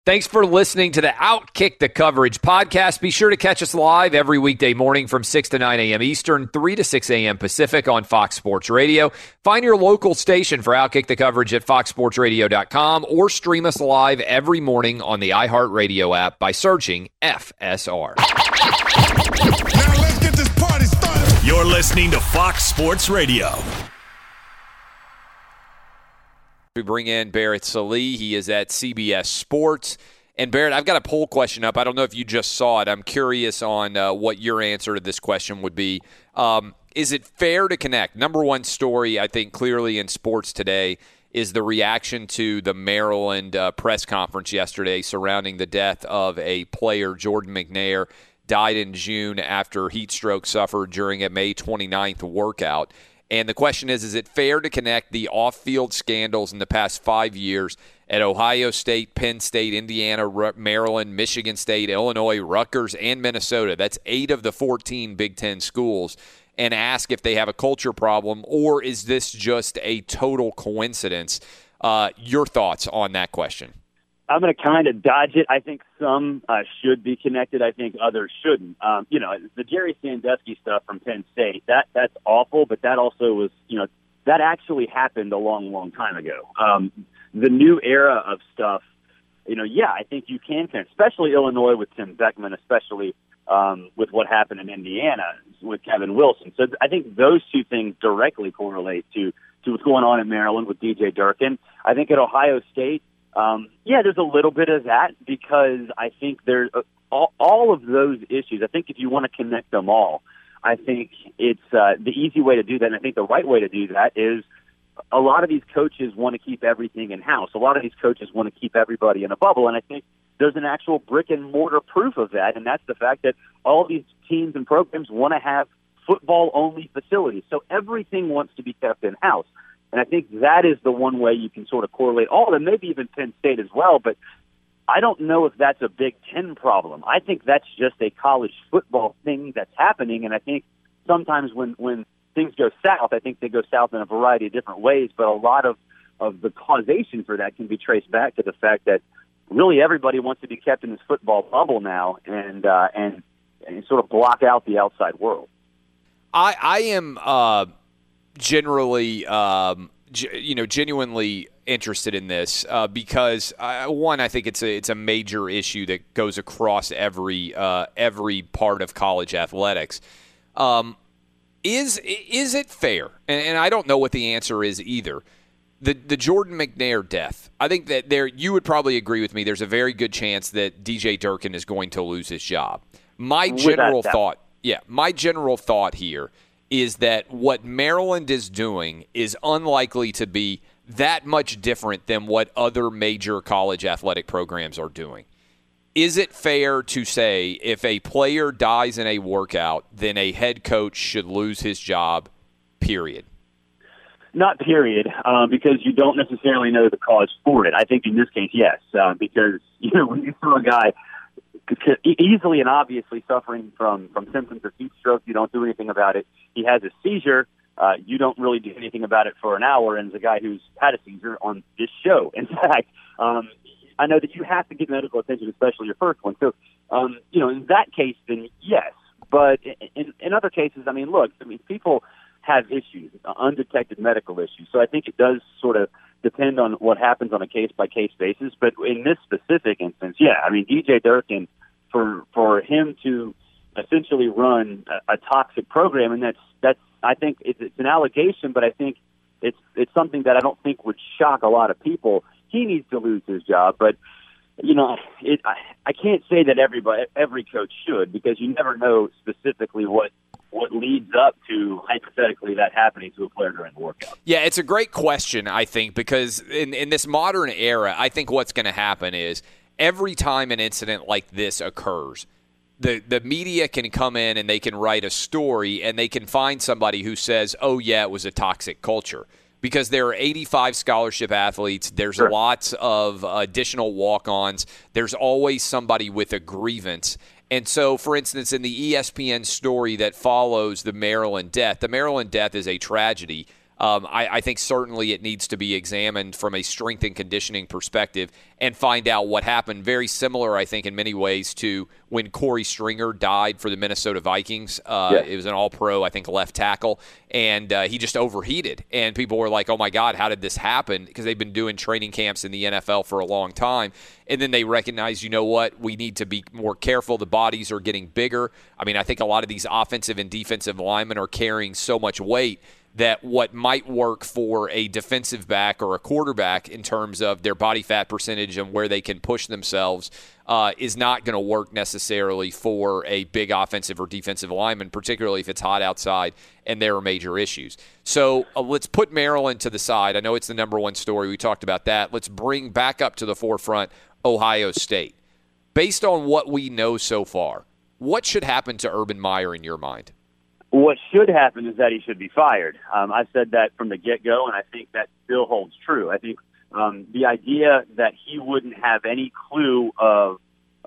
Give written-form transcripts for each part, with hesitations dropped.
Thanks for listening to the Outkick the Coverage podcast. Be sure to catch us live every weekday morning from 6 to 9 a.m. Eastern, 3 to 6 a.m. Pacific on Fox Sports Radio. Find your local station for Outkick the Coverage at foxsportsradio.com or stream us live every morning on the iHeartRadio app by searching FSR. Now let's get this party started. You're listening to Fox Sports Radio. We bring in Barrett Sallee. He is at CBS Sports. And Barrett, I've got a poll question up. I don't know if you just saw it. I'm curious on what your answer to this question would be. Is it fair to connect? Number one story, I think, clearly in sports today is the reaction to the Maryland press conference yesterday surrounding the death of a player, Jordan McNair, died in June after heat stroke suffered during a May 29th workout. And the question is it fair to connect the off-field scandals in the past 5 years at Ohio State, Penn State, Indiana, Maryland, Michigan State, Illinois, Rutgers, and Minnesota? That's 8 of the 14 Big Ten schools. And ask if they have a culture problem, or is this just a total coincidence? Your thoughts on that question? I'm going to kind of dodge it. I think some should be connected. I think others shouldn't. The Jerry Sandusky stuff from Penn State, that's awful, but that also was, that actually happened a long, long time ago. The new era of stuff, I think you can connect, especially Illinois with Tim Beckman, especially with what happened in Indiana with Kevin Wilson. So I think those two things directly correlate to what's going on in Maryland with DJ Durkin. I think at Ohio State, there's a little bit of that because I think there's all of those issues. I think if you want to connect them all, I think it's the easy way to do that. And I think the right way to do that is a lot of these coaches want to keep everything in-house. A lot of these coaches want to keep everybody in a bubble. And I think there's an actual brick-and-mortar proof of that, and that's the fact that all these teams and programs want to have football-only facilities. So everything wants to be kept in-house. And I think that is the one way you can sort of correlate all of them, maybe even Penn State as well. But I don't know if that's a Big Ten problem. I think that's just a college football thing that's happening. And I think sometimes when things go south, I think they go south in a variety of different ways. But a lot of the causation for that can be traced back to the fact that really everybody wants to be kept in this football bubble now and sort of block out the outside world. I am generally, genuinely interested in this because one, I think it's a major issue that goes across every part of college athletics. Is it fair? And I don't know what the answer is either. The Jordan McNair death. I think that you would probably agree with me. There's a very good chance that DJ Durkin is going to lose his job. My general thought here is that what Maryland is doing is unlikely to be that much different than what other major college athletic programs are doing. Is it fair to say if a player dies in a workout, then a head coach should lose his job, period? Not period, because you don't necessarily know the cause for it. I think in this case, yes, because when you saw a guy easily and obviously suffering from symptoms of heat stroke, you don't do anything about it. He has a seizure. You don't really do anything about it for an hour, and there's a guy who's had a seizure on this show. In fact, I know that you have to get medical attention, especially your first one. So, in that case, then yes. But in other cases, people have issues, undetected medical issues. So I think it does sort of depend on what happens on a case-by-case basis. But in this specific instance, DJ Durkin, for him to essentially run a toxic program, and that's I think it's an allegation, but I think it's something that I don't think would shock a lot of people. He needs to lose his job, but I can't say that every coach should, because you never know specifically what leads up to hypothetically that happening to a player during the workout. Yeah, it's a great question, I think, because in this modern era, I think what's going to happen is every time an incident like this occurs, the media can come in and they can write a story and they can find somebody who says, oh, yeah, it was a toxic culture. Because there are 85 scholarship athletes. There's lots of additional walk-ons. There's always somebody with a grievance. And so, for instance, in the ESPN story that follows the Maryland death is a tragedy. I think certainly it needs to be examined from a strength and conditioning perspective and find out what happened. Very similar, I think, in many ways to when Corey Stringer died for the Minnesota Vikings. It was an all-pro, I think, left tackle, and he just overheated. And people were like, oh, my God, how did this happen? Because they've been doing training camps in the NFL for a long time. And then they recognize, you know what, we need to be more careful. The bodies are getting bigger. I mean, I think a lot of these offensive and defensive linemen are carrying so much weight that what might work for a defensive back or a quarterback in terms of their body fat percentage and where they can push themselves is not going to work necessarily for a big offensive or defensive lineman, particularly if it's hot outside and there are major issues. So let's put Maryland to the side. I know it's the number one story. We talked about that. Let's bring back up to the forefront Ohio State. Based on what we know so far, what should happen to Urban Meyer in your mind? What should happen is that he should be fired. I've said that from the get-go, and I think that still holds true. I think the idea that he wouldn't have any clue of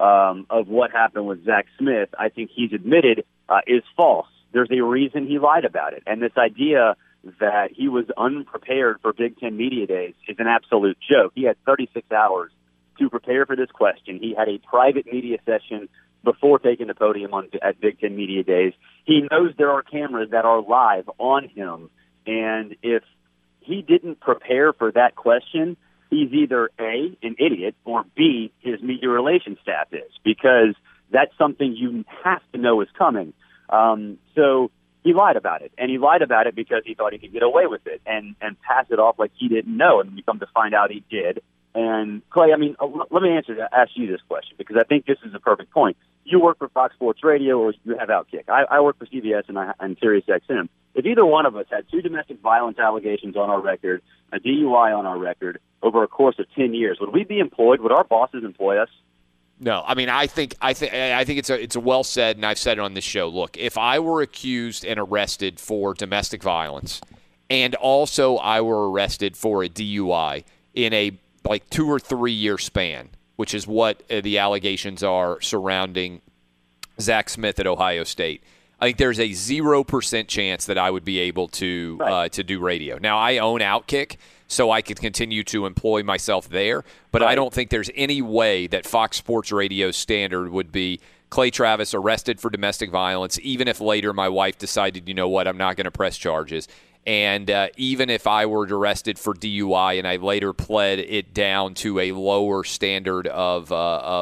what happened with Zach Smith, I think he's admitted, is false. There's a reason he lied about it. And this idea that he was unprepared for Big Ten Media Days is an absolute joke. He had 36 hours to prepare for this question. He had a private media session before taking the podium at Big Ten Media Days. He knows there are cameras that are live on him, and if he didn't prepare for that question, he's either A, an idiot, or B, his media relations staff is, because that's something you have to know is coming. So he lied about it, and he lied about it because he thought he could get away with it and pass it off like he didn't know, and we come to find out he did. And Clay, I mean, let me ask you this question, because I think this is a perfect point. You work for Fox Sports Radio, or you have Outkick. I work for CBS and Sirius XM. If either one of us had 2 domestic violence allegations on our record, a DUI on our record, over a course of 10 years, would we be employed? Would our bosses employ us? No, I mean, I think it's a well said, and I've said it on this show. Look, if I were accused and arrested for domestic violence, and also I were arrested for a DUI in a 2 or 3 year span, which is what the allegations are surrounding Zach Smith at Ohio State, I think there's a 0% chance that I would be able to do radio. Now, I own Outkick, so I could continue to employ myself there, but I don't think there's any way that Fox Sports Radio standard would be Clay Travis arrested for domestic violence, even if later my wife decided, you know what, I'm not going to press charges. And even if I were arrested for DUI and I later pled it down to a lower standard of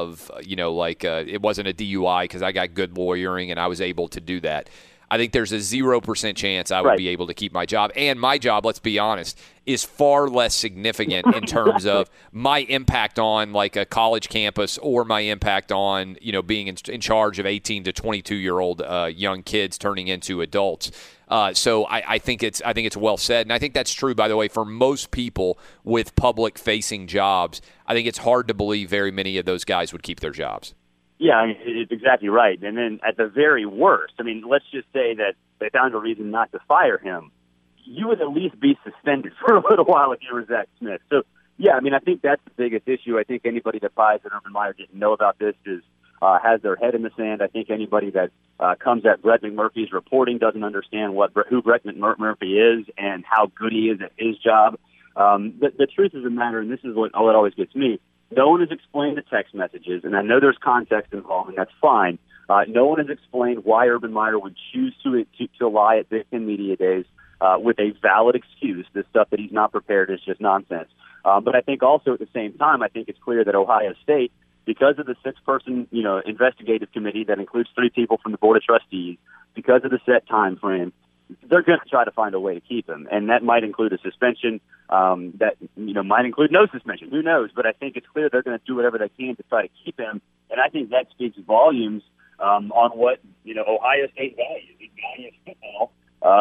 it wasn't a DUI because I got good lawyering and I was able to do that, I think there's a 0% chance I would be able to keep my job. And my job, let's be honest, is far less significant in terms of my impact on like a college campus or my impact on, being in charge of 18 to 22-year-old young kids turning into adults. So I think it's well said. And I think that's true, by the way, for most people with public-facing jobs. I think it's hard to believe very many of those guys would keep their jobs. Yeah, I mean, it's exactly right. And then at the very worst, I mean, let's just say that they found a reason not to fire him. You would at least be suspended for a little while if you were Zach Smith. So, yeah, I mean, I think that's the biggest issue. I think anybody that buys that Urban Meyer didn't know about this has their head in the sand. I think anybody that comes at Brett McMurphy's reporting doesn't understand who Brett McMurphy is and how good he is at his job. The truth of the matter, and this is what always gets me, no one has explained the text messages, and I know there's context involved, and that's fine. No one has explained why Urban Meyer would choose to lie at Big Ten Media Days with a valid excuse. This stuff that he's not prepared is just nonsense. But I think also at the same time, I think it's clear that Ohio State, because of the 6-person investigative committee that includes 3 people from the Board of Trustees, because of the set time frame, they're going to try to find a way to keep him, and that might include a suspension. That might include no suspension. Who knows? But I think it's clear they're going to do whatever they can to try to keep him, and I think that speaks volumes on what Ohio State values. It values football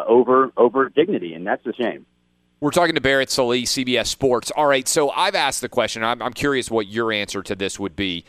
over dignity, and that's a shame. We're talking to Barrett Sallee, CBS Sports. All right, so I've asked the question. I'm curious what your answer to this would be.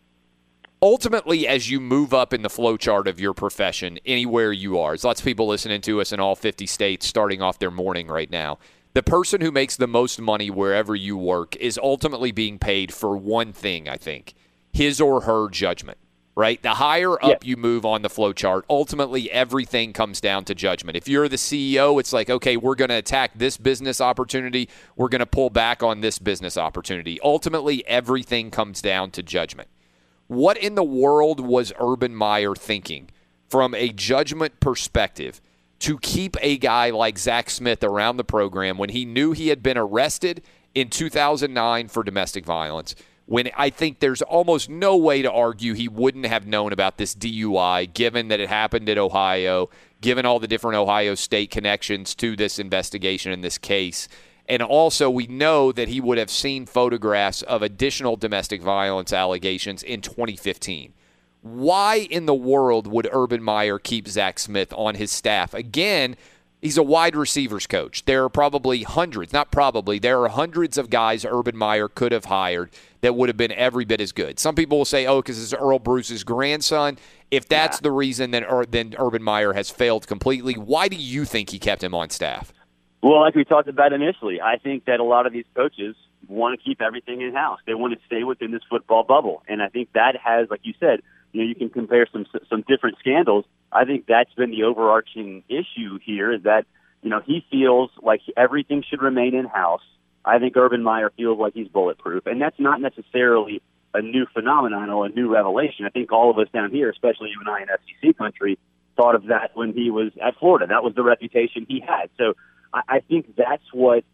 Ultimately, as you move up in the flow chart of your profession, anywhere you are, there's lots of people listening to us in all 50 states starting off their morning right now. The person who makes the most money wherever you work is ultimately being paid for one thing, I think, his or her judgment. right? The higher up you move on the flow chart, ultimately everything comes down to judgment. If you're the CEO, it's like, okay, we're going to attack this business opportunity. We're going to pull back on this business opportunity. Ultimately, everything comes down to judgment. What in the world was Urban Meyer thinking from a judgment perspective to keep a guy like Zach Smith around the program when he knew he had been arrested in 2009 for domestic violence, when I think there's almost no way to argue he wouldn't have known about this DUI, given that it happened at Ohio, given all the different Ohio State connections to this investigation in this case. And also, we know that he would have seen photographs of additional domestic violence allegations in 2015. Why in the world would Urban Meyer keep Zach Smith on his staff? Again, he's a wide receivers coach. There are probably hundreds, not probably, there are hundreds of guys Urban Meyer could have hired that would have been every bit as good. Some people will say, because it's Earl Bruce's grandson. If that's the reason, then Urban Meyer has failed completely. Why do you think he kept him on staff? Well, like we talked about initially, I think that a lot of these coaches want to keep everything in-house. They want to stay within this football bubble. And I think that has, like you said, you can compare some different scandals. I think that's been the overarching issue here is that, he feels like everything should remain in-house. I think Urban Meyer feels like he's bulletproof. And that's not necessarily a new phenomenon or a new revelation. I think all of us down here, especially you and I in SEC country, thought of that when he was at Florida. That was the reputation he had. So I think that's what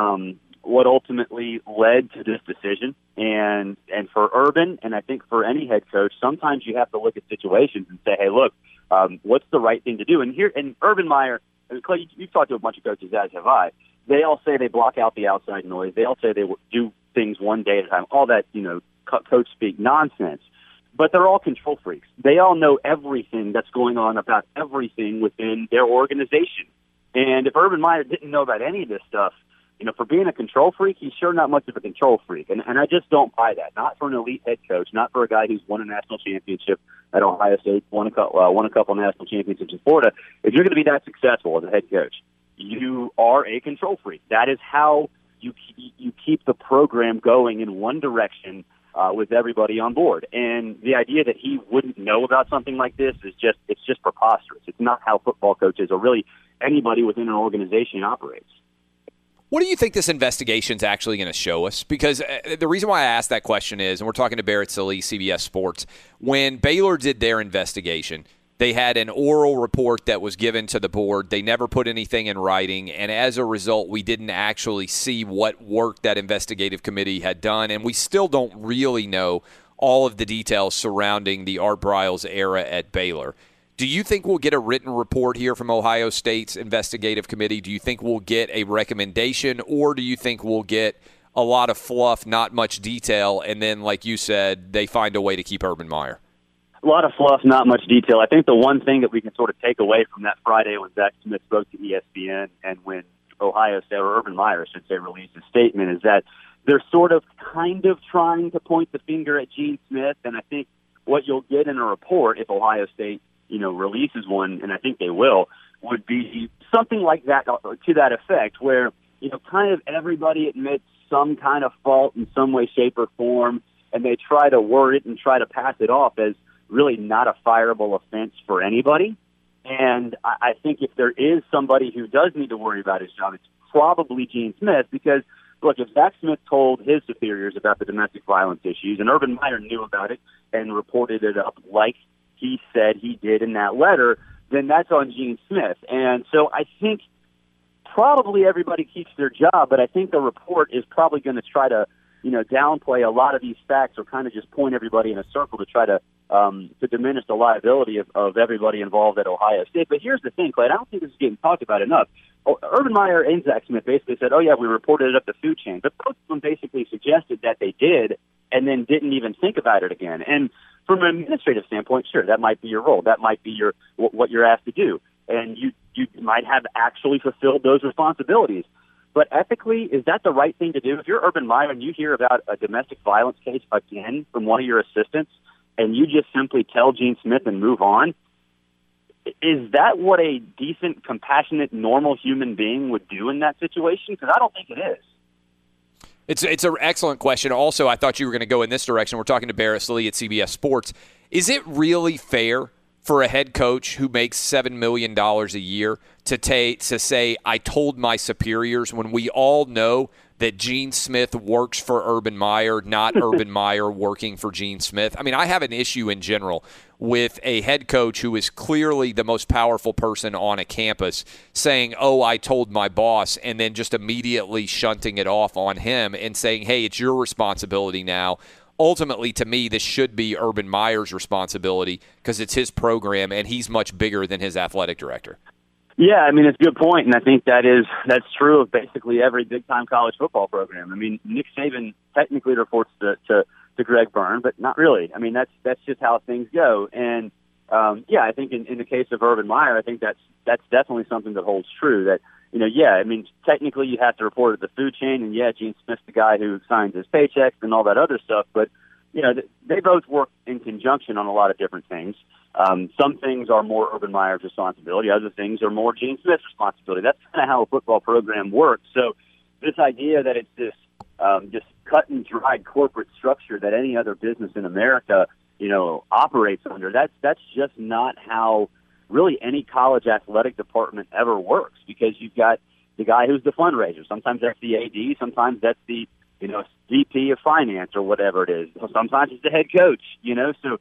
ultimately led to this decision. And for Urban, and I think for any head coach, sometimes you have to look at situations and say, hey, look, what's the right thing to do? And Urban Meyer, and Clay, you've talked to a bunch of coaches, as have I. They all say they block out the outside noise. They all say they do things one day at a time. All that, coach speak nonsense. But they're all control freaks. They all know everything that's going on about everything within their organization. And if Urban Meyer didn't know about any of this stuff, for being a control freak, he's sure not much of a control freak. And I just don't buy that. Not for an elite head coach, not for a guy who's won a national championship at Ohio State, won a couple national championships in Florida. If you're going to be that successful as a head coach, you are a control freak. That is how you keep the program going in one direction with everybody on board. And the idea that he wouldn't know about something like this is just preposterous. It's not how football coaches or really anybody within an organization operates. What do you think this investigation is actually going to show us? Because the reason why I asked that question is, and we're talking to Barrett Sallee, CBS Sports, when Baylor did their investigation, they had an oral report that was given to the board. They never put anything in writing, and as a result, we didn't actually see what work that investigative committee had done, and we still don't really know all of the details surrounding the Art Briles era at Baylor. Do you think we'll get a written report here from Ohio State's investigative committee? Do you think we'll get a recommendation, or do you think we'll get a lot of fluff, not much detail, and then, like you said, they find a way to keep Urban Meyer? A lot of fluff, not much detail. I think the one thing that we can sort of take away from that Friday when Zach Smith spoke to ESPN and when Ohio State, or Urban Meyer, I should say, released a statement, is that they're sort of kind of trying to point the finger at Gene Smith, and I think what you'll get in a report, if Ohio State releases one, and I think they will, would be something like that, to that effect, where, kind of everybody admits some kind of fault in some way, shape, or form, and they try to word it and try to pass it off as really not a fireable offense for anybody. And I think if there is somebody who does need to worry about his job, it's probably Gene Smith, because, look, if Zach Smith told his superiors about the domestic violence issues, and Urban Meyer knew about it and reported it up like he said he did in that letter, then that's on Gene Smith. And so I think probably everybody keeps their job, but I think the report is probably going to try to, downplay a lot of these facts or kind of just point everybody in a circle to try to diminish the liability of everybody involved at Ohio State. But here's the thing, Clay, I don't think this is getting talked about enough. Urban Meyer and Zach Smith basically said, we reported it up the food chain. But both of them basically suggested that they did and then didn't even think about it again. And from an administrative standpoint, sure, that might be your role. That might be what you're asked to do. And you might have actually fulfilled those responsibilities. But ethically, is that the right thing to do? If you're Urban Meyer and you hear about a domestic violence case again from one of your assistants and you just simply tell Gene Smith and move on, is that what a decent, compassionate, normal human being would do in that situation? Because I don't think it is. It's an excellent question. Also, I thought you were going to go in this direction. We're talking to Barrett Sallee at CBS Sports. Is it really fair for a head coach who makes $7 million a year to say, I told my superiors, when we all know that Gene Smith works for Urban Meyer, not Urban Meyer working for Gene Smith? I mean, I have an issue in general with a head coach who is clearly the most powerful person on a campus saying, oh, I told my boss, and then just immediately shunting it off on him and saying, hey, it's your responsibility now. Ultimately, to me, this should be Urban Meyer's responsibility because it's his program and he's much bigger than his athletic director. Yeah, I mean, it's a good point, and I think that's true of basically every big-time college football program. I mean, Nick Saban technically reports to Greg Byrne, but not really. I mean, that's just how things go. And, I think in the case of Urban Meyer, I think that's definitely something that holds true, that, I mean, technically you have to report at the food chain, and Gene Smith's the guy who signs his paychecks and all that other stuff, but, they both work in conjunction on a lot of different things. Some things are more Urban Meyer's responsibility. Other things are more Gene Smith's responsibility. That's kind of how a football program works. So this idea that it's this just cut and dried corporate structure that any other business in America, operates under, that's just not how really any college athletic department ever works, because you've got the guy who's the fundraiser. Sometimes that's the AD. Sometimes that's the VP of finance or whatever it is. Sometimes it's the head coach, So,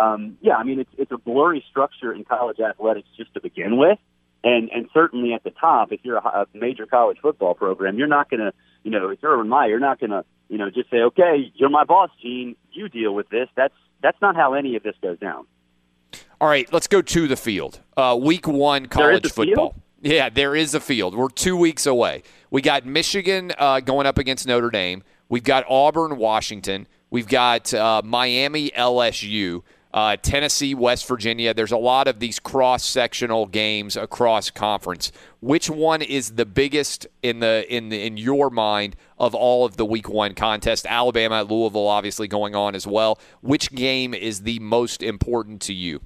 I mean, it's a blurry structure in college athletics just to begin with. And certainly at the top, if you're a major college football program, you're not going to, if you're Urban Meyer, you're not going to, just say, okay, you're my boss, Gene, you deal with this. That's not how any of this goes down. All right, let's go to the field. Week 1 college football. Field? Yeah, there is a field. We're 2 weeks away. We got Michigan going up against Notre Dame. We've got Auburn, Washington. We've got Miami, LSU. Tennessee, West Virginia. There's a lot of these cross-sectional games across conference. Which one is the biggest in your mind of all of the Week 1 contests? Alabama, Louisville, obviously going on as well. Which game is the most important to you?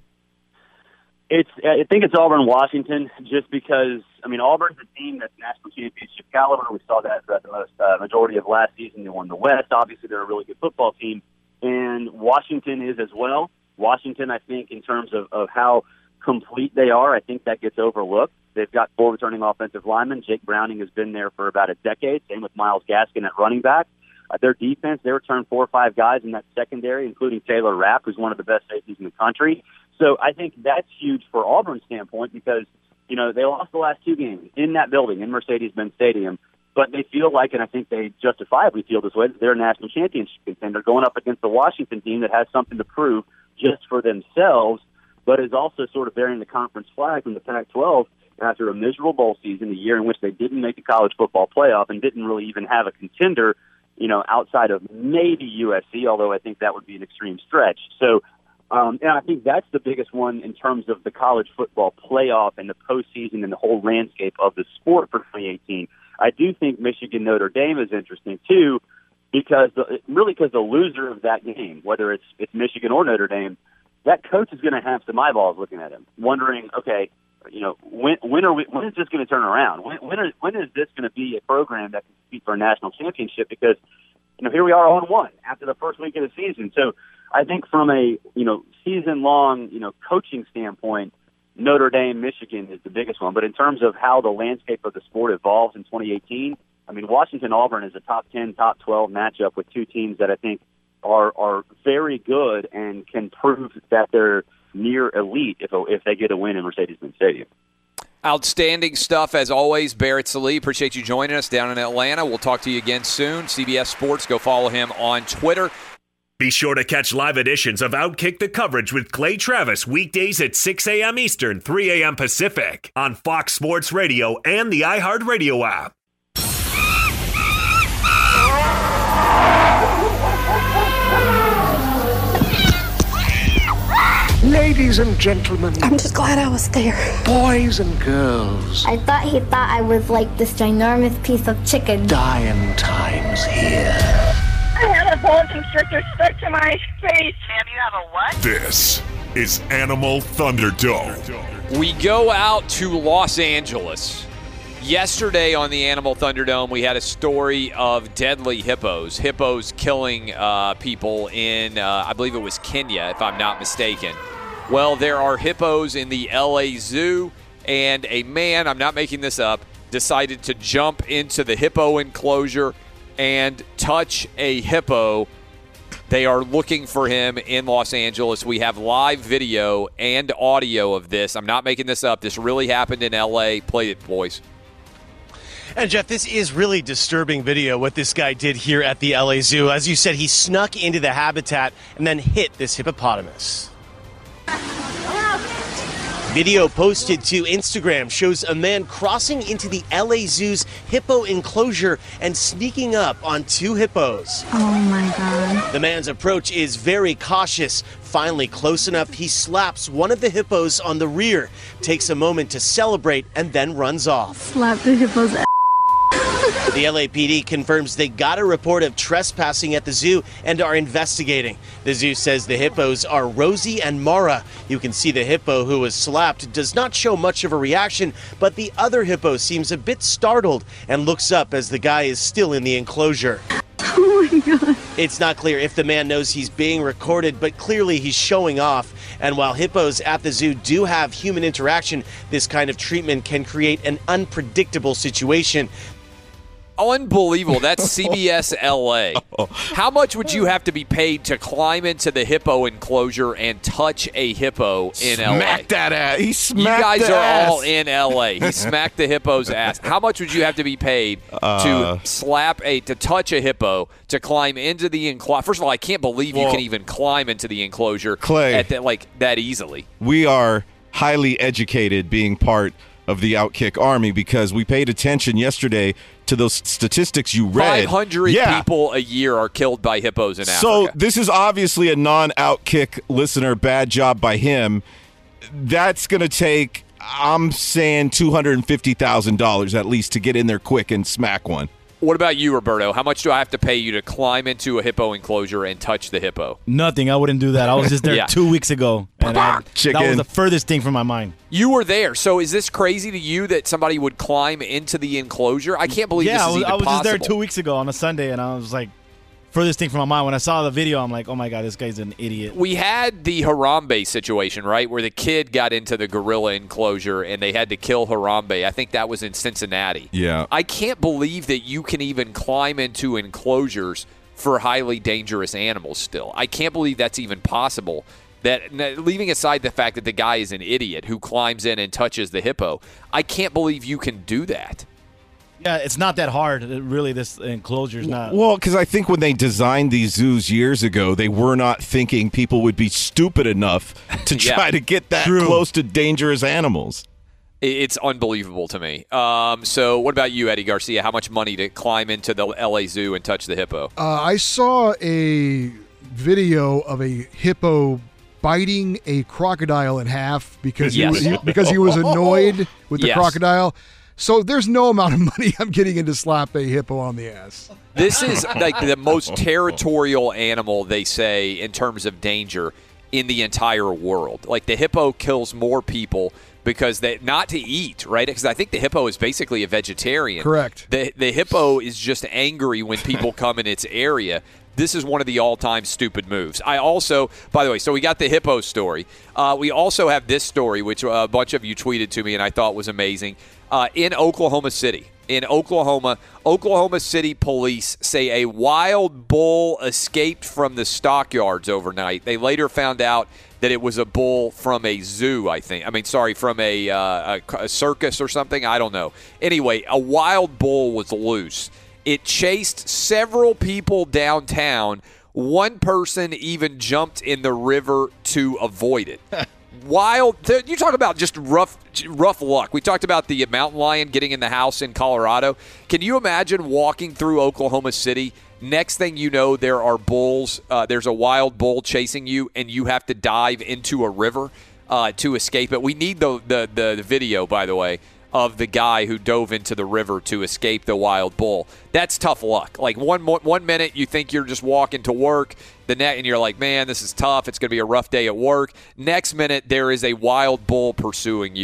I think it's Auburn, Washington, just because Auburn's a team that's national championship caliber. We saw that throughout the majority of last season. They won the West. Obviously, they're a really good football team, and Washington is as well. Washington, I think, in terms of how complete they are, I think that gets overlooked. They've got 4 returning offensive linemen. Jake Browning has been there for about a decade. Same with Myles Gaskin at running back. Their defense, they returned 4 or 5 guys in that secondary, including Taylor Rapp, who's one of the best safeties in the country. So I think that's huge for Auburn's standpoint because, they lost the last 2 games in that building, in Mercedes-Benz Stadium. But they feel like, and I think they justifiably feel this way, that they're a national championship contender going up against the Washington team that has something to prove just for themselves, but is also sort of bearing the conference flag from the Pac-12 after a miserable bowl season, a year in which they didn't make the college football playoff and didn't really even have a contender, outside of maybe USC, although I think that would be an extreme stretch. So, and I think that's the biggest one in terms of the college football playoff and the postseason and the whole landscape of the sport for 2018. I do think Michigan-Notre Dame is interesting, too, because the loser of that game, whether it's Michigan or Notre Dame, that coach is going to have some eyeballs looking at him, wondering, okay, when is this going to turn around? When is this going to be a program that can compete for a national championship? Because here we are 0-1 after the first week of the season. So I think from a season-long coaching standpoint, Notre Dame, Michigan is the biggest one. But in terms of how the landscape of the sport evolves in 2018. Washington-Auburn is a top 10, top 12 matchup with 2 teams that I think are very good and can prove that they're near elite if they get a win in Mercedes-Benz Stadium. Outstanding stuff, as always. Barrett Sallee, appreciate you joining us down in Atlanta. We'll talk to you again soon. CBS Sports, go follow him on Twitter. Be sure to catch live editions of Outkick the Coverage with Clay Travis weekdays at 6 a.m. Eastern, 3 a.m. Pacific on Fox Sports Radio and the iHeartRadio app. Ladies and gentlemen. I'm just glad I was there. Boys and girls. I thought he thought I was like this ginormous piece of chicken. Dying times here. I had a boa constrictor stuck to my face. Sam, you have a what? This is Animal Thunderdome. We go out to Los Angeles Yesterday on the Animal Thunderdome, we had a story of deadly hippos. Hippos killing people in, I believe it was Kenya, if I'm not mistaken. Well, there are hippos in the LA Zoo, and a man, I'm not making this up, decided to jump into the hippo enclosure and touch a hippo. They are looking for him in Los Angeles. We have live video and audio of this. I'm not making this up. This really happened in LA. Play it, boys. And, Jeff, this is really disturbing video, what this guy did here at the LA Zoo. As you said, he snuck into the habitat and then hit this hippopotamus. Video posted to Instagram shows a man crossing into the LA Zoo's hippo enclosure and sneaking up on 2 hippos. Oh my God. The man's approach is very cautious. Finally close enough, he slaps one of the hippos on the rear, takes a moment to celebrate, and then runs off. Slap the hippo's ass. The LAPD confirms they got a report of trespassing at the zoo and are investigating. The zoo says the hippos are Rosie and Mara. You can see the hippo who was slapped does not show much of a reaction, but the other hippo seems a bit startled and looks up as the guy is still in the enclosure. Oh my God. It's not clear if the man knows he's being recorded, but clearly he's showing off. And while hippos at the zoo do have human interaction, this kind of treatment can create an unpredictable situation. Unbelievable. That's CBS LA. How much would you have to be paid to climb into the hippo enclosure and touch a hippo in LA? Smack that ass. He smacked You guys the are ass. all in LA. He smacked the hippo's ass. How much would you have to be paid to to touch a hippo, to climb into the enclosure? First of all, I can't believe you can even climb into the enclosure Clay, that easily. We are highly educated being part of the Outkick Army because we paid attention yesterday to those statistics you read. 500 people a year are killed by hippos in Africa. So this is obviously a non-Outkick listener. Bad job by him. That's going to take, I'm saying, $250,000 at least to get in there quick and smack one. What about you, Roberto? How much do I have to pay you to climb into a hippo enclosure and touch the hippo? Nothing. I wouldn't do that. I was just there 2 weeks ago. And that was the furthest thing from my mind. You were there. So is this crazy to you that somebody would climb into the enclosure? I can't believe this is even possible. I was just there 2 weeks ago on a Sunday, and I was like, furthest thing from my mind. When I saw the video, I'm like, oh my God, this guy's an idiot. We had the Harambe situation, right, where the kid got into the gorilla enclosure and they had to kill Harambe. I think that was in Cincinnati. Yeah. I can't believe that you can even climb into enclosures for highly dangerous animals still. I can't believe that's even possible. That, leaving aside the fact that the guy is an idiot who climbs in and touches the hippo, I can't believe you can do that. Yeah, it's not that hard. Really, this enclosure is not. Well, because I think when they designed these zoos years ago, they were not thinking people would be stupid enough to try to get that close to dangerous animals. It's unbelievable to me. So what about you, Eddie Garcia? How much money to climb into the LA Zoo and touch the hippo? I saw a video of a hippo biting a crocodile in half because he was annoyed with the crocodile. So there's no amount of money I'm getting in to slap a hippo on the ass. This is like the most territorial animal, they say, in terms of danger in the entire world. Like the hippo kills more people because not to eat, right? Because I think the hippo is basically a vegetarian. Correct. The hippo is just angry when people come in its area. This is one of the all-time stupid moves. I also, by the way, so we got the hippo story. We also have this story, which a bunch of you tweeted to me and I thought was amazing. In Oklahoma City. In Oklahoma City police say a wild bull escaped from the stockyards overnight. They later found out that it was a bull from a zoo, from a circus or something. I don't know. Anyway, a wild bull was loose. It chased several people downtown. One person even jumped in the river to avoid it. Wild. You talk about just rough luck. We talked about the mountain lion getting in the house in Colorado. Can you imagine walking through Oklahoma City? Next thing you know, there are bulls. There's a wild bull chasing you, and you have to dive into a river to escape it. We need the video, by the way, of the guy who dove into the river to escape the wild bull. That's tough luck. Like one minute you think you're just walking to work, and you're like, man, this is tough. It's going to be a rough day at work. Next minute there is a wild bull pursuing you,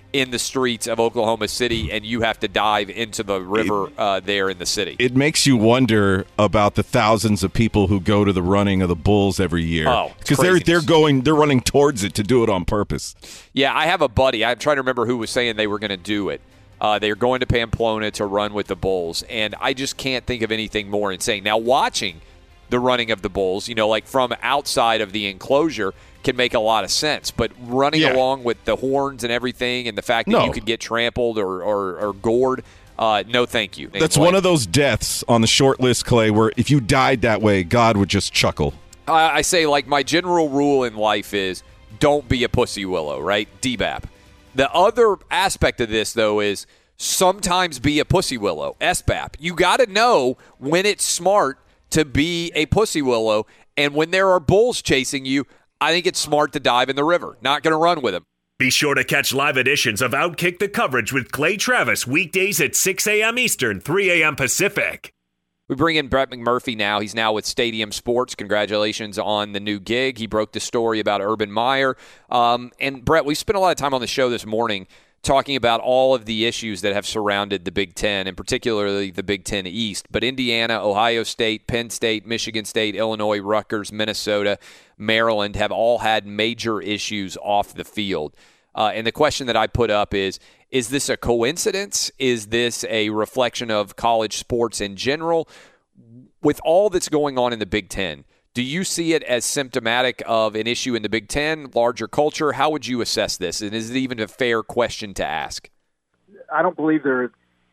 in the streets of Oklahoma City, and you have to dive into the river there in the city. It makes you wonder about the thousands of people who go to the running of the Bulls every year. Oh, because they're running towards it to do it on purpose. Yeah, I have a buddy. I'm trying to remember who was saying they were going to do it. They're going to Pamplona to run with the Bulls, and I just can't think of anything more insane. Now, watching the running of the Bulls, like from outside of the enclosure, can make a lot of sense. But running along with the horns and everything and the fact that you could get trampled or gored, no thank you. That's one of those deaths on the short list, Clay, where if you died that way, God would just chuckle. I say, my general rule in life is don't be a pussy willow, right? DBAP. The other aspect of this, though, is sometimes be a pussy willow, SBAP. You got to know when it's smart to be a pussy willow, and when there are bulls chasing you, I think it's smart to dive in the river. Not going to run with them. Be sure to catch live editions of Outkick the Coverage with Clay Travis weekdays at 6 a.m. Eastern, 3 a.m. Pacific. We bring in Brett McMurphy now. He's now with Stadium Sports. Congratulations on the new gig. He broke the story about Urban Meyer. And, Brett, we spent a lot of time on the show this morning talking about all of the issues that have surrounded the Big Ten, and particularly the Big Ten East. But Indiana, Ohio State, Penn State, Michigan State, Illinois, Rutgers, Minnesota, Maryland have all had major issues off the field. And the question that I put up is this a coincidence? Is this a reflection of college sports in general? With all that's going on in the Big Ten, do you see it as symptomatic of an issue in the Big Ten, larger culture? How would you assess this? And is it even a fair question to ask? I don't believe they're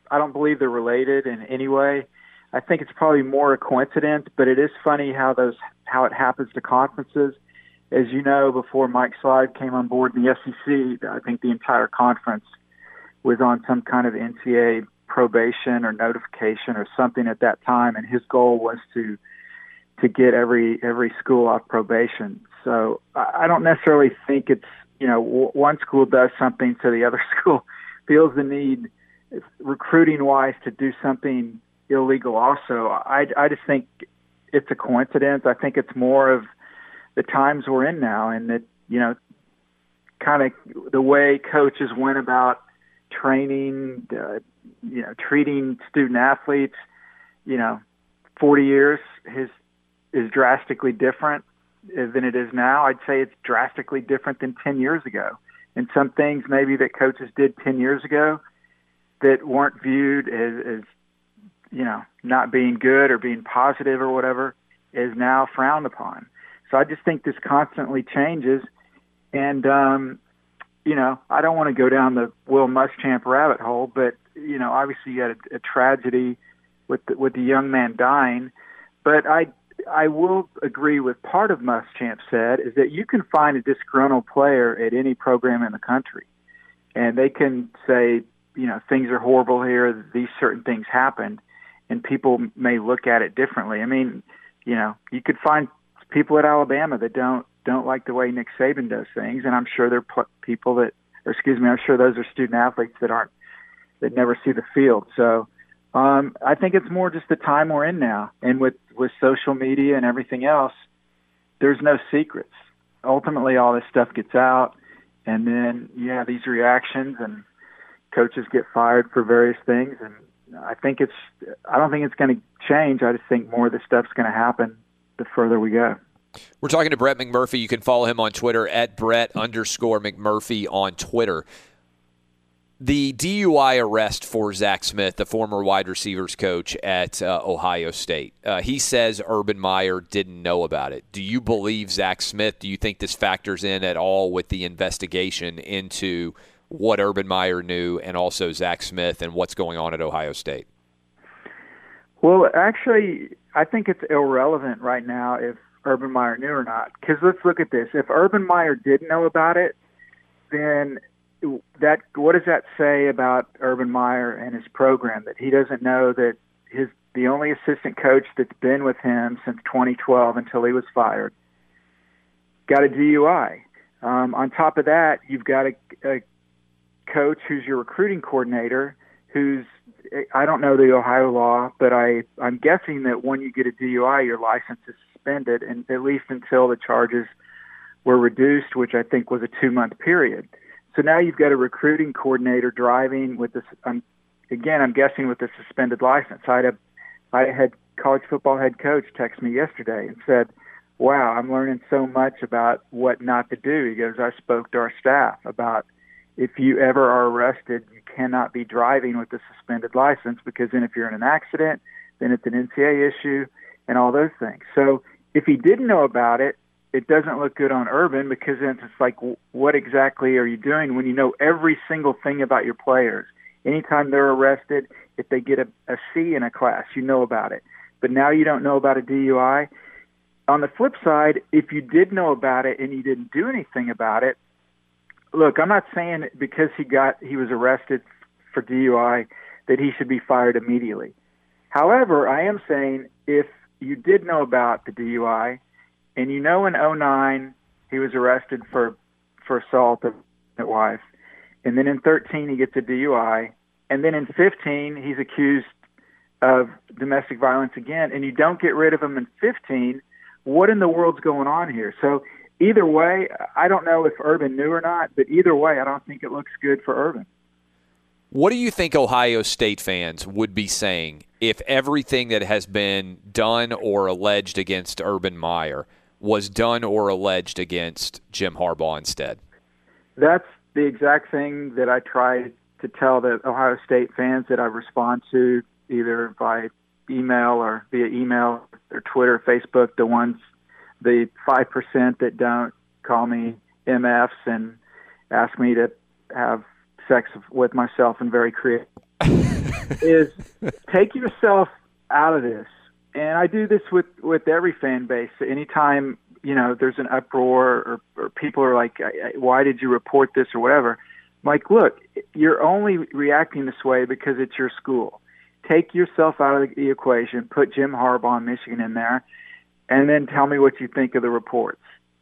related in any way. I think it's probably more a coincidence, but it is funny how it happens to conferences. As you know, before Mike Slide came on board in the SEC, I think the entire conference was on some kind of NCAA probation or notification or something at that time, and his goal was to get every school off probation. So I don't necessarily think it's, one school does something so the other school feels the need recruiting-wise to do something illegal also. I just think it's a coincidence. I think it's more of the times we're in now, and that, kind of the way coaches went about training, treating student athletes, 40 years is drastically different than it is now. I'd say it's drastically different than 10 years ago. And some things maybe that coaches did 10 years ago that weren't viewed as not being good or being positive or whatever is now frowned upon. So I just think this constantly changes. And, I don't want to go down the Will Muschamp rabbit hole, but, obviously you had a tragedy with the young man dying. But I will agree with part of Muschamp said is that you can find a disgruntled player at any program in the country, and they can say, things are horrible here, these certain things happened, and people may look at it differently. I mean, you could find people at Alabama that don't like the way Nick Saban does things, and I'm sure there are people I'm sure those are student athletes that never see the field. So I think it's more just the time we're in now, and with social media and everything else, there's no secrets. Ultimately, all this stuff gets out, and then you have these reactions, and coaches get fired for various things. And I don't think it's going to change. I just think more of this stuff's going to happen the further we go. We're talking to Brett McMurphy. You can follow him on Twitter at Brett_McMurphy on Twitter. The DUI arrest for Zach Smith, the former wide receivers coach at Ohio State, he says Urban Meyer didn't know about it. Do you believe Zach Smith? Do you think this factors in at all with the investigation into what Urban Meyer knew and also Zach Smith and what's going on at Ohio State? Well, actually, I think it's irrelevant right now if Urban Meyer knew or not. Because let's look at this. If Urban Meyer did know about it, then what does that say about Urban Meyer and his program? That he doesn't know that the only assistant coach that's been with him since 2012 until he was fired got a DUI. On top of that, you've got a coach who's your recruiting coordinator who's, I don't know the Ohio law, but I'm guessing that when you get a DUI, your license is suspended, and at least until the charges were reduced, which I think was a 2-month period. So now you've got a recruiting coordinator driving with this. I'm guessing with a suspended license. I had college football head coach text me yesterday and said, "Wow, I'm learning so much about what not to do." He goes, "I spoke to our staff about if you ever are arrested, you cannot be driving with a suspended license, because then if you're in an accident, then it's an NCAA issue and all those things." So if he didn't know about it, it doesn't look good on Urban, because then it's like, what exactly are you doing when you know every single thing about your players? Anytime they're arrested, if they get a C in a class, you know about it. But now you don't know about a DUI. On the flip side, if you did know about it and you didn't do anything about it, look, I'm not saying because he was arrested for DUI that he should be fired immediately. However, I am saying if you did know about the DUI, and you know in 2009 he was arrested for assault of his wife, and then in 2013 he gets a DUI, and then in 2015 he's accused of domestic violence again, and you don't get rid of him in 2015, what in the world's going on here? So either way, I don't know if Urban knew or not, but either way, I don't think it looks good for Urban. What do you think Ohio State fans would be saying if everything that has been done or alleged against Urban Meyer was done or alleged against Jim Harbaugh instead? That's the exact thing that I try to tell the Ohio State fans that I respond to, either by email or via email or Twitter, Facebook, the 5% that don't call me MFs and ask me to have sex with myself and very creative, is take yourself out of this. And I do this with every fan base. Anytime, there's an uproar or people are like, why did you report this or whatever? I'm like, look, you're only reacting this way because it's your school. Take yourself out of the equation, put Jim Harbaugh and Michigan in there, and then tell me what you think of the reports.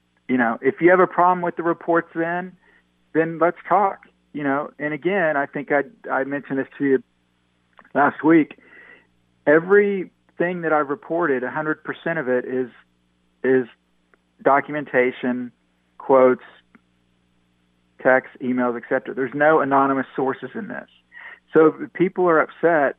If you have a problem with the reports, then let's talk. And again, I think I mentioned this to you last week. Everything that I've reported, 100% of it is documentation, quotes, texts, emails, etc. There's no anonymous sources in this. So if people are upset,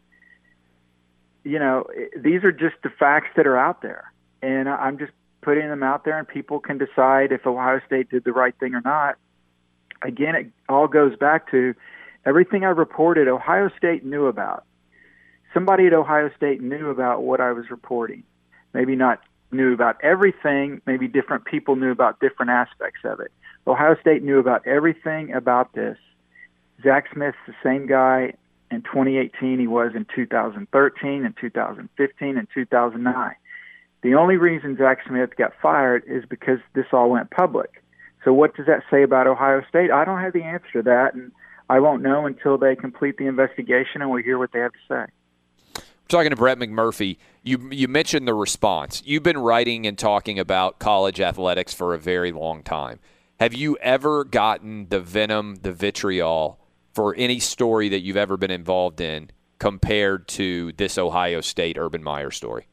these are just the facts that are out there. And I'm just putting them out there, and people can decide if Ohio State did the right thing or not. Again, it all goes back to everything I reported, Ohio State knew about. Somebody at Ohio State knew about what I was reporting. Maybe not knew about everything. Maybe different people knew about different aspects of it. Ohio State knew about everything about this. Zach Smith's the same guy in 2018 he was in 2013 and 2015 and 2009. The only reason Zach Smith got fired is because this all went public. So what does that say about Ohio State? I don't have the answer to that, and I won't know until they complete the investigation and we hear what they have to say. I'm talking to Brett McMurphy. You mentioned the response. You've been writing and talking about college athletics for a very long time. Have you ever gotten the venom, the vitriol for any story that you've ever been involved in compared to this Ohio State Urban Meyer story?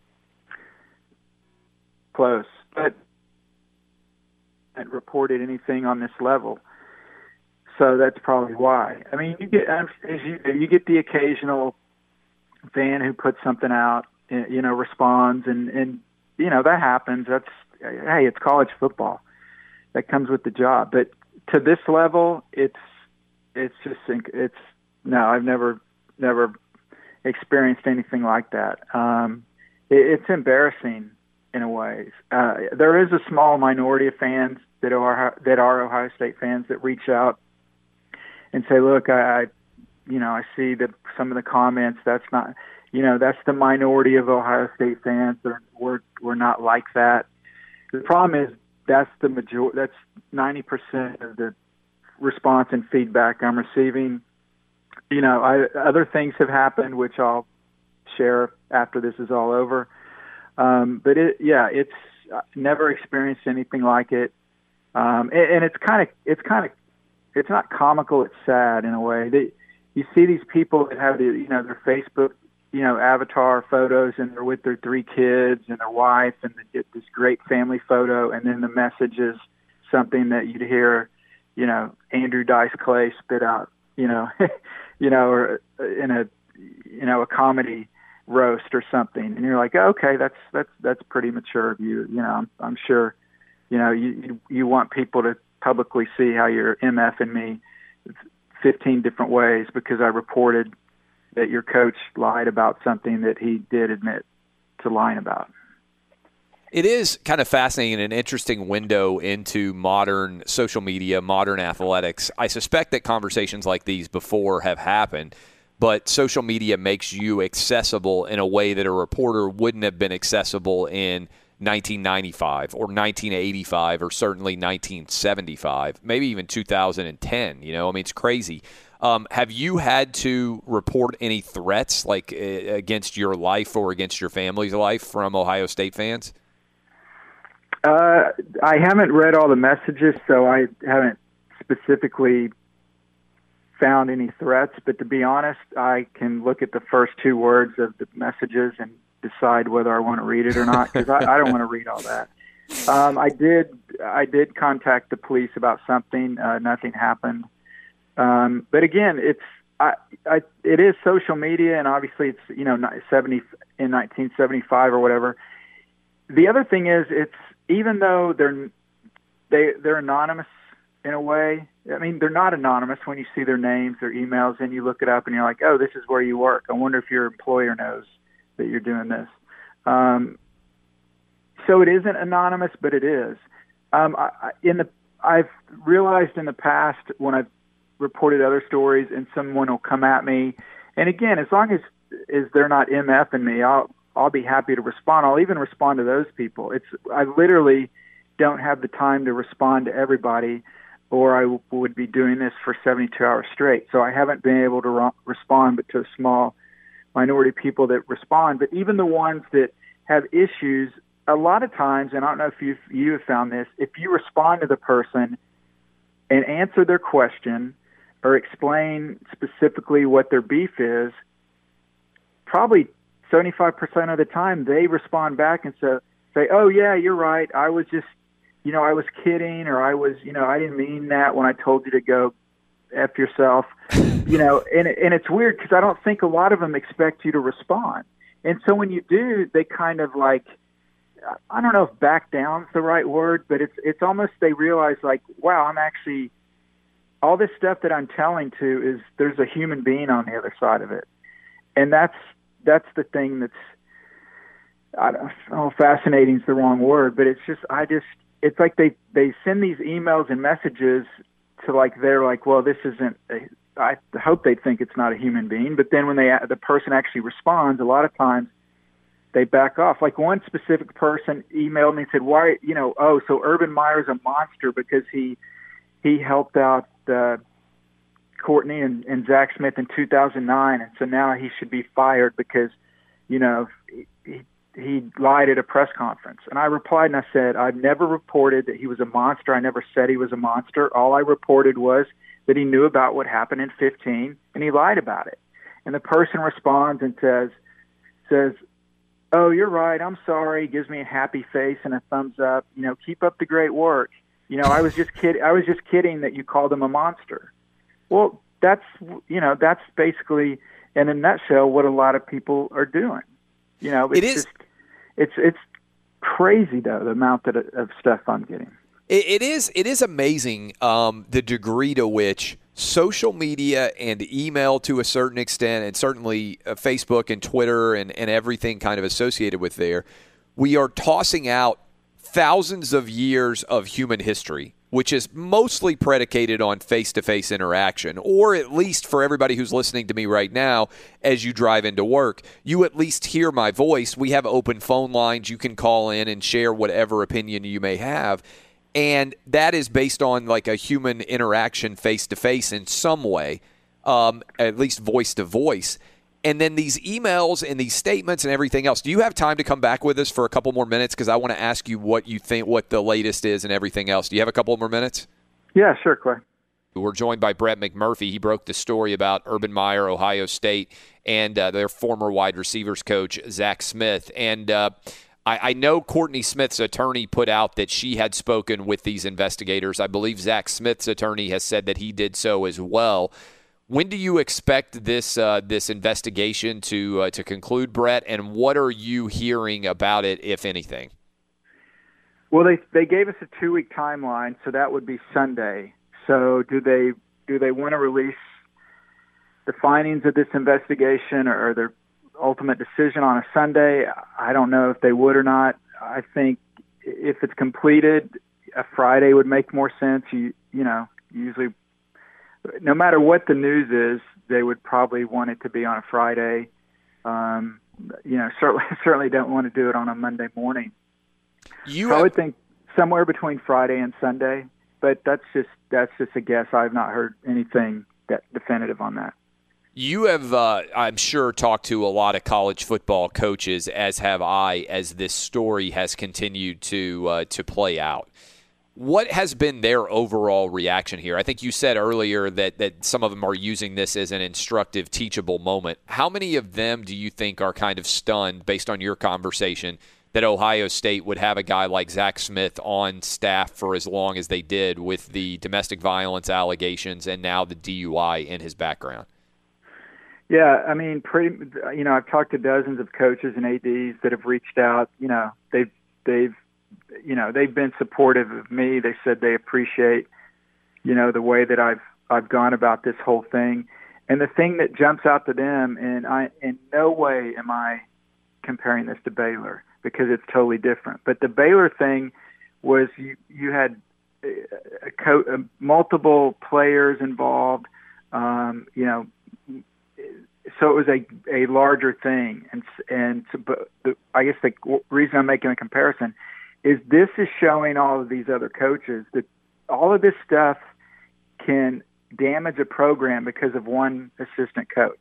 Close, but I haven't reported anything on this level, so that's probably why. I mean, you get the occasional fan who puts something out, responds, and that happens. Hey, it's college football. That comes with the job. But to this level, I've never experienced anything like that. It's embarrassing in a way. There is a small minority of fans that are Ohio State fans that reach out and say, look, I see that some of the comments, that's not, that's the minority of Ohio State fans. We're not like that. The problem is that's the majority. That's 90% of the response and feedback I'm receiving. Other things have happened, which I'll share after this is all over. But it's never experienced anything like it. And it's not comical. It's sad in a way. You see these people that have their Facebook, avatar photos, and they're with their 3 kids and their wife, and they get this great family photo, and then the message is something that you'd hear, Andrew Dice Clay spit out, or in a comedy roast or something, and you're like, okay, that's pretty mature of you. I'm sure, you want people to publicly see how you're MFing me 15 different ways because I reported that your coach lied about something that he did admit to lying about. It is kind of fascinating and an interesting window into modern social media, modern athletics. I suspect that conversations like these before have happened, but social media makes you accessible in a way that a reporter wouldn't have been accessible in 1995 or 1985 or certainly 1975, maybe even 2010. It's crazy. Have you had to report any threats like against your life or against your family's life from Ohio State fans? I haven't read all the messages, so I haven't specifically found any threats. But to be honest, I can look at the first two words of the messages and decide whether I want to read it or not, because I don't want to read all that. I did contact the police about something. Nothing happened. But again, it is social media, and obviously it's in 1975 or whatever. The other thing is, it's even though they're anonymous in a way. I mean, they're not anonymous when you see their names, their emails, and you look it up and you're like, oh, this is where you work. I wonder if your employer knows that you're doing this. So it isn't anonymous, but it is. I've realized in the past when I've reported other stories and someone will come at me, and again, as long as they're not MFing me, I'll be happy to respond. I'll even respond to those people. I literally don't have the time to respond to everybody, or I would be doing this for 72 hours straight. So I haven't been able to respond but to a small minority of people that respond. But even the ones that have issues, a lot of times, and I don't know if you have found this, if you respond to the person and answer their question or explain specifically what their beef is, probably 75% of the time they respond back and say, oh yeah, you're right. I was just, I was kidding, or I didn't mean that when I told you to go F yourself, and it's weird because I don't think a lot of them expect you to respond. And so when you do, they kind of like, I don't know if back down's the right word, but it's almost they realize like, wow, I'm actually, all this stuff that I'm telling to is there's a human being on the other side of it. And that's the thing that's, I don't know, fascinating is the wrong word, but it's it's like they send these emails and messages to like, they're like, well, this isn't, I hope they think it's not a human being. But then when the person actually responds, a lot of times they back off. Like one specific person emailed me and said, why, so Urban Meyer's a monster because he helped out Courtney and Zach Smith in 2009, and so now he should be fired because, he lied at a press conference. And I replied and I said, I've never reported that he was a monster. I never said he was a monster. All I reported was that he knew about what happened in 2015 and he lied about it. And the person responds and says, oh, you're right. I'm sorry. Gives me a happy face and a thumbs up. Keep up the great work. I was just kidding that you called him a monster. Well, that's basically, in a nutshell, what a lot of people are doing. It's crazy though, the amount of stuff I'm getting. It is amazing the degree to which social media and email to a certain extent, and certainly Facebook and Twitter and everything kind of associated with there, we are tossing out thousands of years of human history, which is mostly predicated on face-to-face interaction, or at least for everybody who's listening to me right now, as you drive into work, you at least hear my voice. We have open phone lines. You can call in and share whatever opinion you may have. And that is based on like a human interaction face-to-face in some way, at least voice-to-voice. And then these emails and these statements and everything else. Do you have time to come back with us for a couple more minutes? Because I want to ask you what you think, what the latest is and everything else. Do you have a couple more minutes? Yeah, sure, Clay. We're joined by Brett McMurphy. He broke the story about Urban Meyer, Ohio State, and their former wide receivers coach, Zach Smith. And I know Courtney Smith's attorney put out that she had spoken with these investigators. I believe Zach Smith's attorney has said that he did so as well. When do you expect this investigation to conclude, Brett? And what are you hearing about it, if anything? Well, they gave us a 2-week timeline, so that would be Sunday. So do they want to release the findings of this investigation or their ultimate decision on a Sunday? I don't know if they would or not. I think if it's completed, a Friday would make more sense. You know, usually, no matter what the news is, they would probably want it to be on a Friday. You know, certainly don't want to do it on a Monday morning. I would think somewhere between Friday and Sunday, but that's just a guess. I've not heard anything that definitive on that. You have, I'm sure, talked to a lot of college football coaches, as have I, as this story has continued to play out. What has been their overall reaction here? I think you said earlier that some of them are using this as an instructive, teachable moment. How many of them do you think are kind of stunned, based on your conversation, that Ohio State would have a guy like Zach Smith on staff for as long as they did, with the domestic violence allegations and now the DUI in his background? Yeah, I mean, I've talked to dozens of coaches and ADs that have reached out. You know, they've been supportive of me. They said they appreciate, you know, the way that I've gone about this whole thing. And the thing that jumps out to them, and in no way am I comparing this to Baylor, because it's totally different. But the Baylor thing was you had multiple players involved, you know, so it was a larger thing. But I guess the reason I'm making a comparison is this is showing all of these other coaches that all of this stuff can damage a program because of one assistant coach.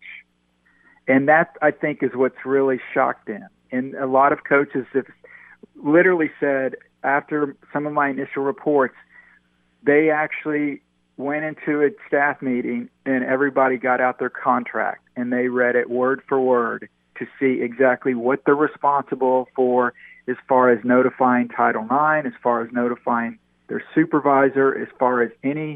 And that, I think, is what's really shocked them. And a lot of coaches have literally said, after some of my initial reports, they actually went into a staff meeting and everybody got out their contract and they read it word for word to see exactly what they're responsible for as far as notifying Title IX, as far as notifying their supervisor, as far as any,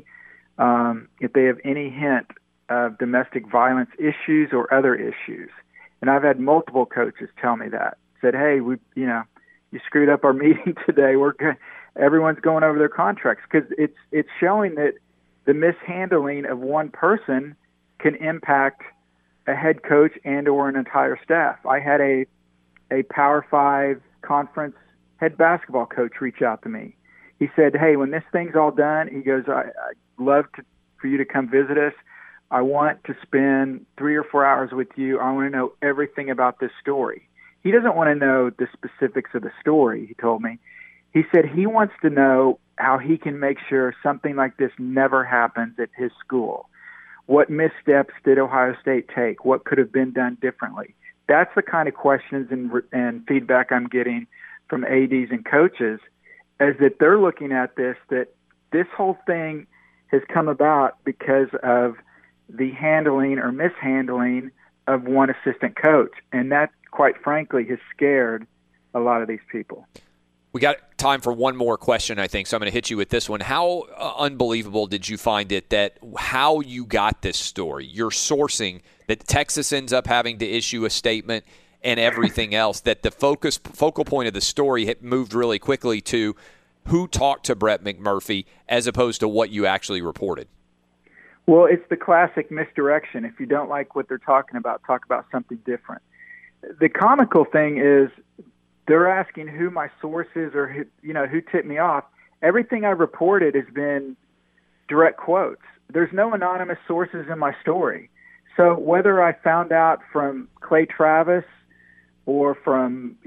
if they have any hint of domestic violence issues or other issues. And I've had multiple coaches tell me that, said, hey, you screwed up our meeting today. Everyone's going over their contracts, because it's showing that the mishandling of one person can impact a head coach and or an entire staff. I had a Power 5 conference head basketball coach reach out to me. He said, hey, when this thing's all done, he goes, I'd love for you to come visit us. I want to spend 3 or 4 hours with you. I want to know everything about this story. He doesn't want to know the specifics of the story, he told me. He said he wants to know how he can make sure something like this never happens at his school. What missteps did Ohio State take? What could have been done differently? That's the kind of questions and feedback I'm getting from ADs and coaches, as that they're looking at this, that this whole thing has come about because of the handling or mishandling of one assistant coach. And that, quite frankly, has scared a lot of these people. We got time for one more question, I think, so I'm going to hit you with this one. How unbelievable did you find it that how you got this story, your sourcing, that Texas ends up having to issue a statement and everything else, that the focal point of the story had moved really quickly to who talked to Brett McMurphy as opposed to what you actually reported? Well, it's the classic misdirection. If you don't like what they're talking about, talk about something different. The comical thing is, they're asking who my source is or who tipped me off. Everything I reported has been direct quotes. There's no anonymous sources in my story. So whether I found out from Clay Travis or from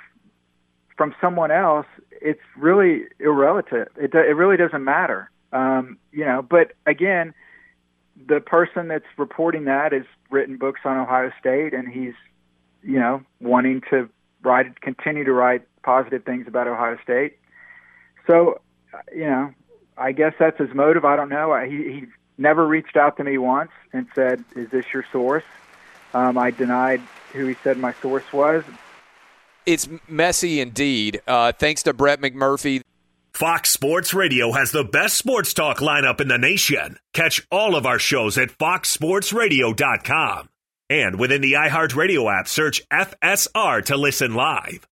someone else, it's really irrelevant. It really doesn't matter. But again, the person that's reporting that has written books on Ohio State, and he's, wanting to continue to write positive things about Ohio State. So, I guess that's his motive. I don't know. He never reached out to me once and said, is this your source? I denied who he said my source was. It's messy indeed. Thanks to Brett McMurphy. Fox Sports Radio has the best sports talk lineup in the nation. Catch all of our shows at foxsportsradio.com. And within the iHeartRadio app, search FSR to listen live.